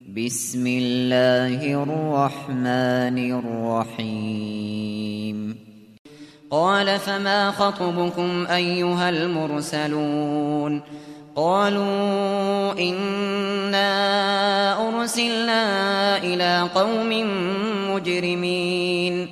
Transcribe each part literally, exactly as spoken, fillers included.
بسم الله الرحمن الرحيم. قال فما خطبكم أيها المرسلون؟ قالوا إنا أرسلنا إلى قوم مجرمين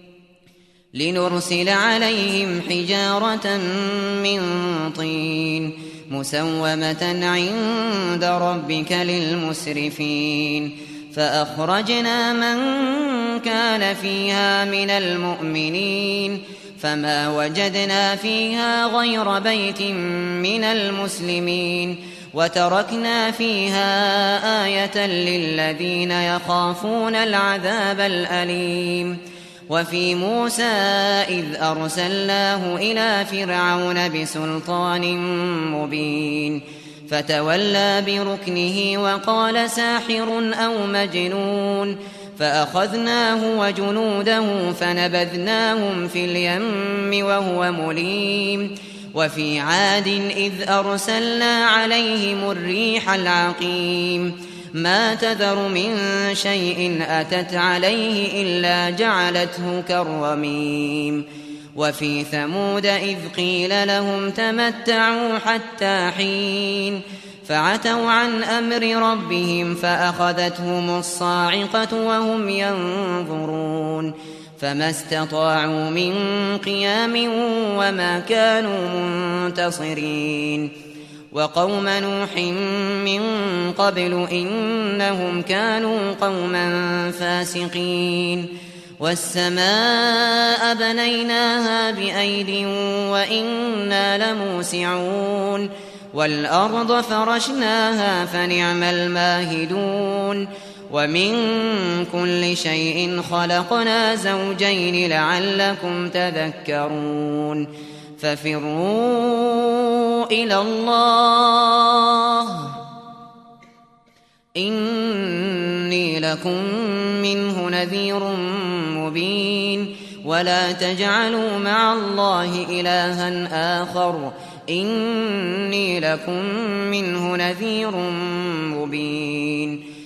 لنرسل عليهم حجارة من طين مسومة عند ربك للمسرفين فأخرجنا من كان فيها من المؤمنين فما وجدنا فيها غير بيت من المسلمين وتركنا فيها آية للذين يخافون العذاب الأليم. وفي موسى إذ أرسلناه إلى فرعون بسلطان مبين فتولى بركنه وقال ساحر أو مجنون فأخذناه وجنوده فنبذناهم في اليم وهو مليم. وفي عاد إذ أرسلنا عليهم الريح العقيم ما تذر من شيء أتت عليه إلا جعلته كالرميم. وفي ثمود إذ قيل لهم تمتعوا حتى حين فعتوا عن أمر ربهم فأخذتهم الصاعقة وهم ينظرون فما استطاعوا من قيام وما كانوا منتصرين. وقوم نوح من قبل إنهم كانوا قوما فاسقين. والسماء بنيناها بأيد وإنا لموسعون والأرض فرشناها فنعم الماهدون. ومن كل شيء خلقنا زوجين لعلكم تذكرون. ففروا إلى الله إني لكم منه نذير مبين. ولا تجعلوا مع الله إلها آخر إني لكم منه نذير مبين.